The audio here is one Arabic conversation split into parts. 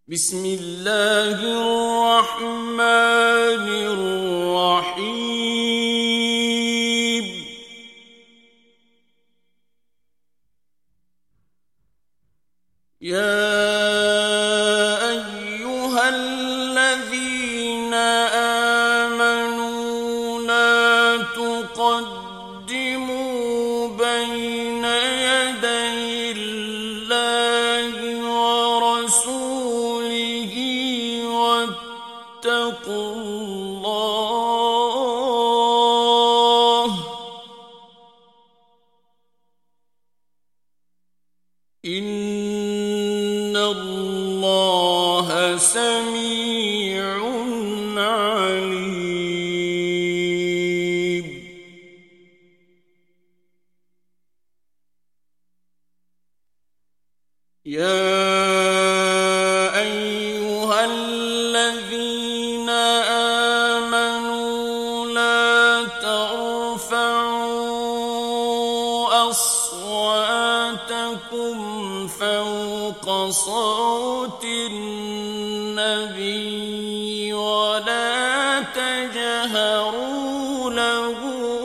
بسم الله الرحمن الرحيم. يا أيها الذين آمنوا لا تقدموا بين يدي الله ورسوله واتقوا الله إن الله سميع عليم. يا أيها الذين آمنوا لا ترفعوا أصواتكم فوق صوت النبي ولا تجهروا له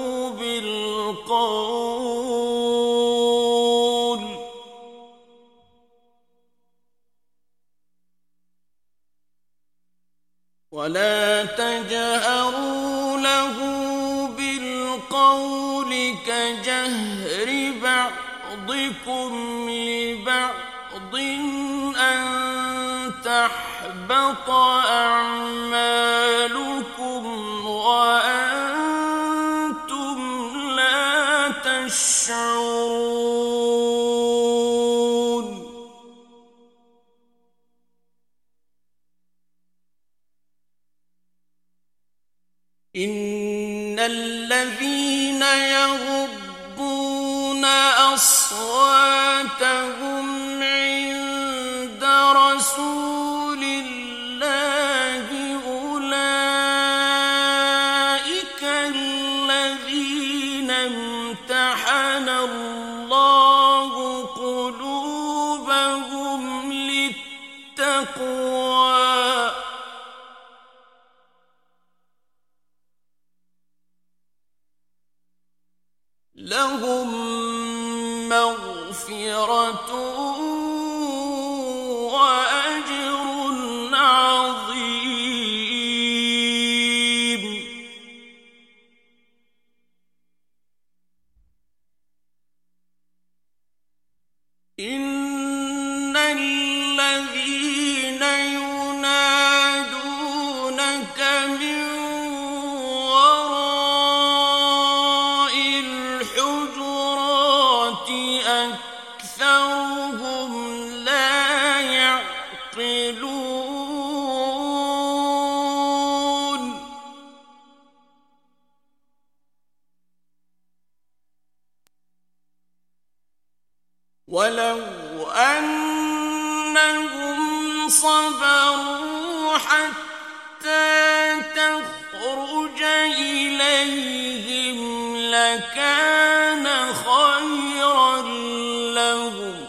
بالقول كجهر بعضكم لبعض أن تحبط أعمالكم وأنتم لا تشعرون. إن الذين يغضون أصواتهم عند رسول الله أولئك الذين امتحن الله قلوبهم للتقوى لهم مغفرة وأجر عظيم. إن الذين ينادونك من أكثرهم لا يعقلون. ولو أنهم صبروا حتى تخرج إليهم لكان خيرا لهم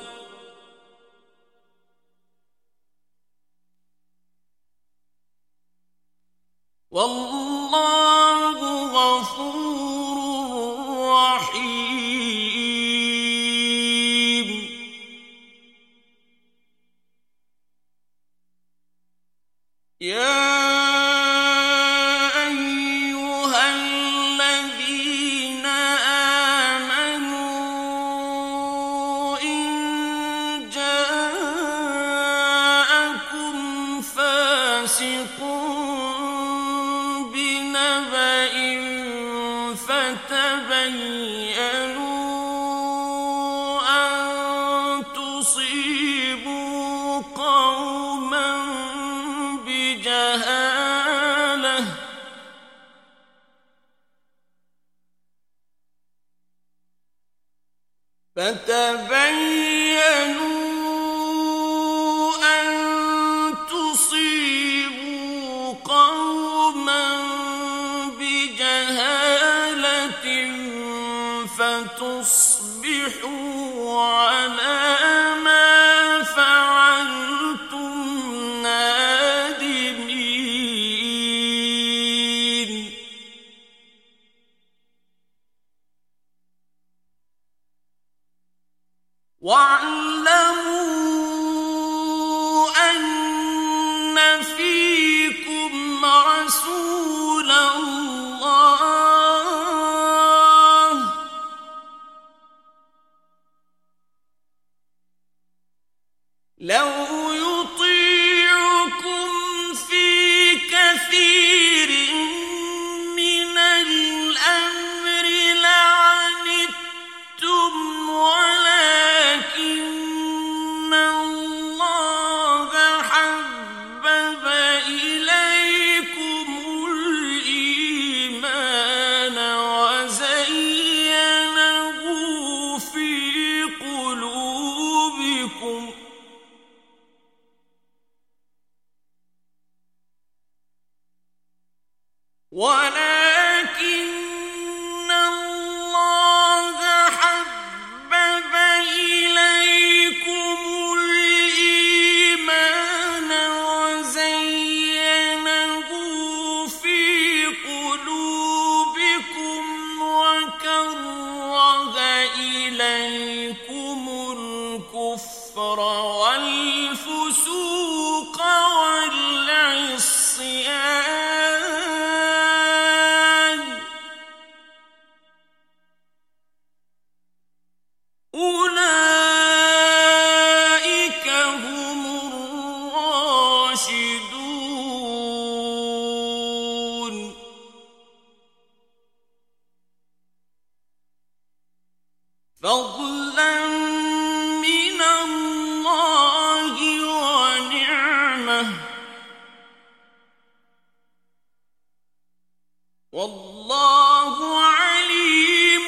والله غفور رحيم. يا فتبينوا أن تصيبوا قوما بجهالة فتصبحوا على ما فعلتم رسول الله لو يطيعكم في كثير من الأمر لعنتم ولكن الله حبب إليكم الإيمان وزينه في قلوبكم ولكن الله حبب إليكم الإيمان وزينه في قلوبكم وكره إليكم الكفر والفسوق والعصيان أولئك هم الراشدون فضلا من الله ونعمة والله عليم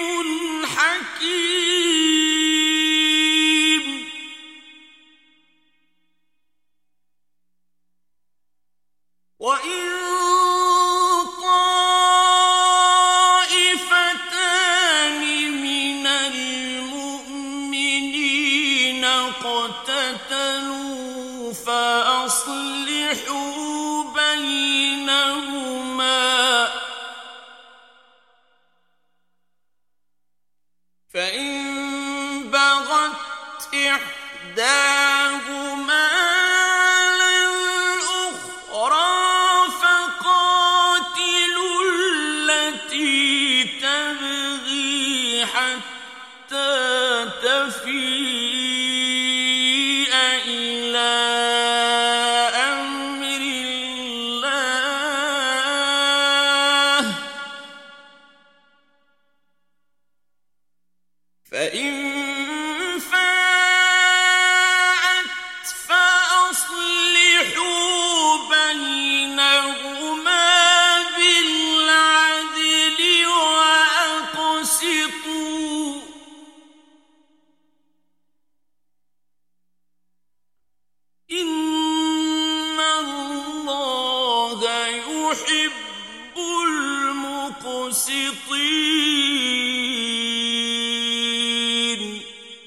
حكيم وإن طائفتان من المؤمنين اقتتلوا فأصلحوا بينهما فإن بغت إحداهما على الأخرى فقاتلوا التي تبغي حتى تفيء إلى أمر الله فإن فاءت فأصلحوا بينهما بالعدل وأقسطوا إن الله يحب المقسطين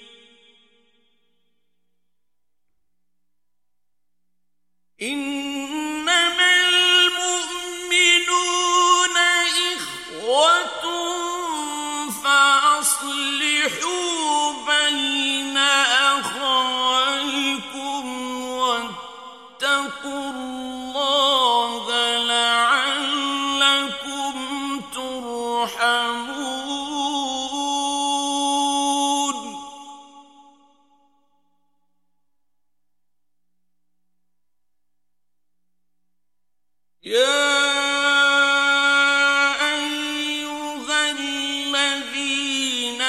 إنما المؤمنون إخوة فأصلحوا بين أخويكم واتقوا الله لعلكم ترحمون يا أيها الذين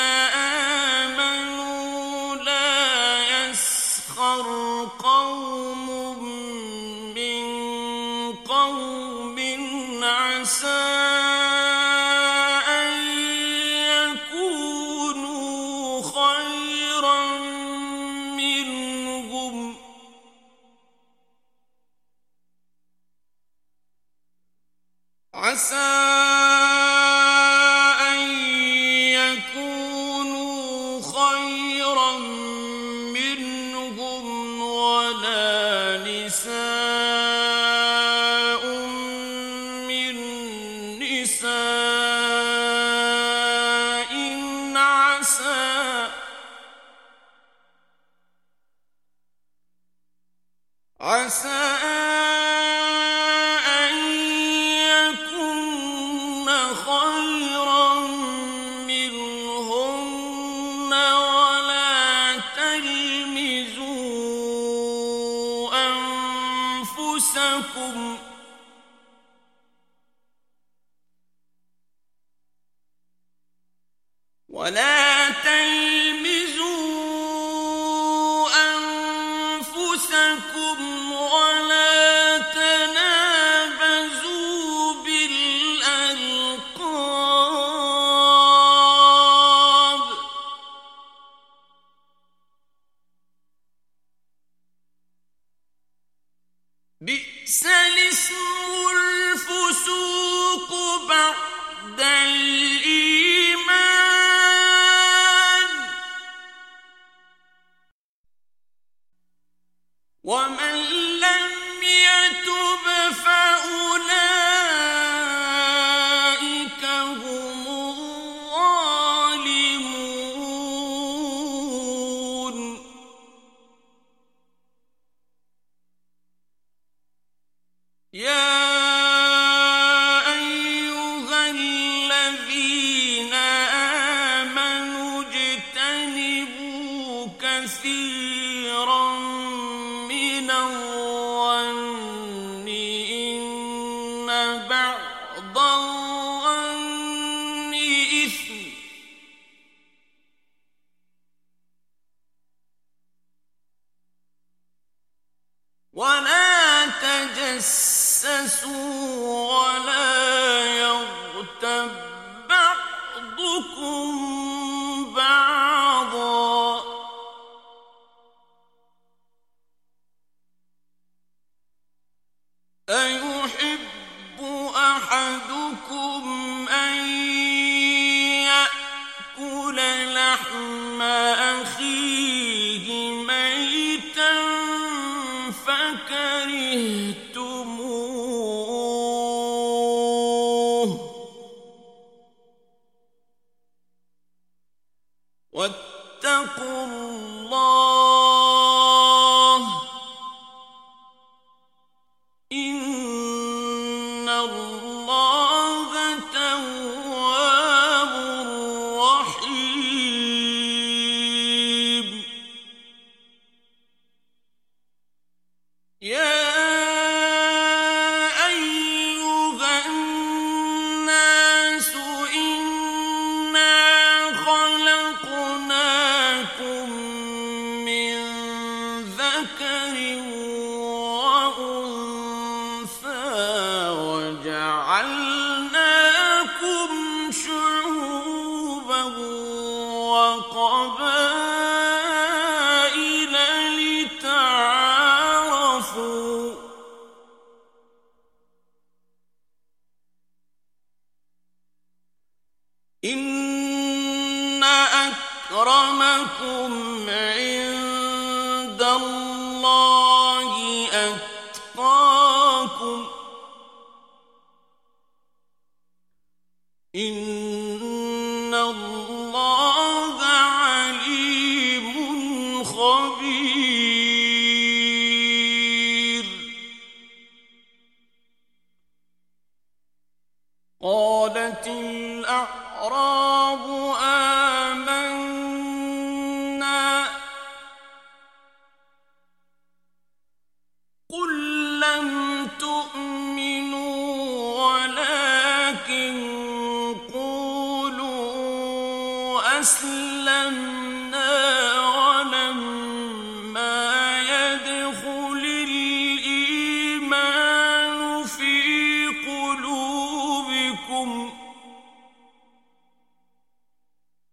آمنوا لا يسخر قوم من قوم عسى أن يكونوا خيرا منهم عسى أن يكونوا خيرا منهم ولا نساء من نساء عسى أن أنفسكم ولا تلمزوا أنفسكم ولا تنابزوا بالألقاب بئس الاسم الفسوق بعد الإيمان ومن لم يتب فأولئك هم الظالمون يا أيها الذين آمنوا اجتنبوا كثيرا من الظن إن بعض الظن إثم ولا تجسسوا ولا يغتب بعضكم بعضا أيحب أحدكم أن يأكل لحم أخيه ميتا فكرهتموه واتقوا الله إن الله تواب رحيم يا أيها الناس إنا خلقناكم من ذكر وأنثى وجعلناكم شعوبا وقبائل لتعارفوا إن أكرمكم عند الله أتقاكم إن الله عليم خبير قالت الأعراب آمنا قل لم تؤمنوا ولكن قولوا أسلمنا ولما يدخل الإيمان في قلوبكم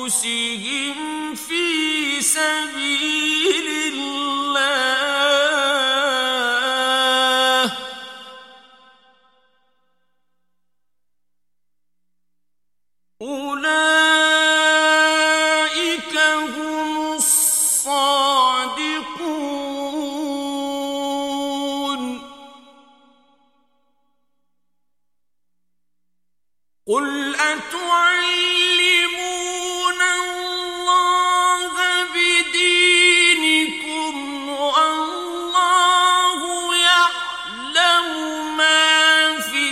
أنفسهم في سبيل الله أولئك هم الصادقون قل أتعلمون الله بدينكم والله يعلم ما في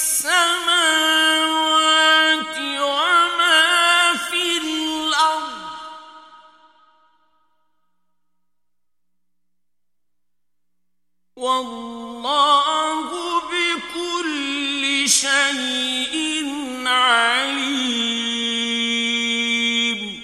السماوات وما في الأرض والله بكل شيء عليم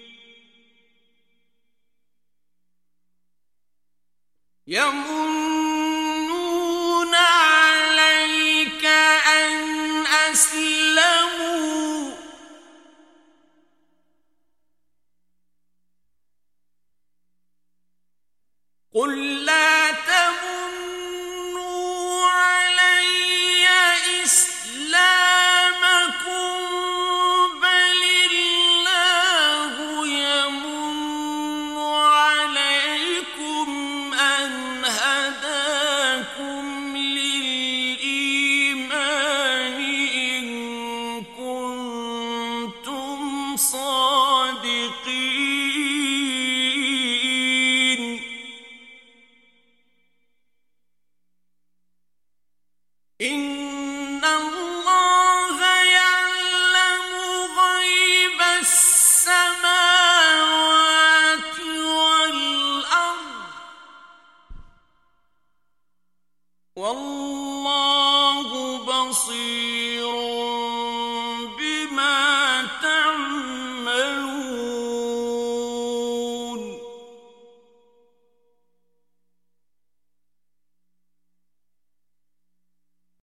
يمنون عليك أن أسلموا قل لا تمنوا علي إسلامكم بل الله يمن عليكم أن هداكم للإيمان إن كنتم صادقين